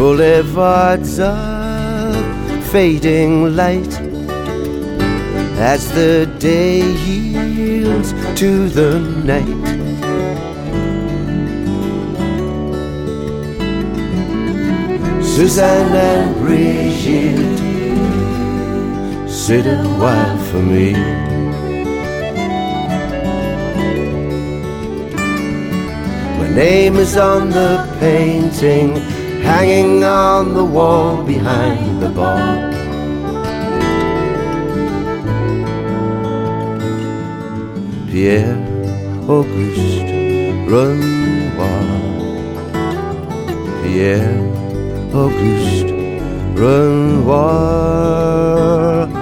boulevards of fading light, as the day yields to the night. Suzanne and Brigitte, sit a while for me. My name is on the painting hanging on the wall behind the bar. Pierre Auguste Renoir, Pierre Auguste Renoir.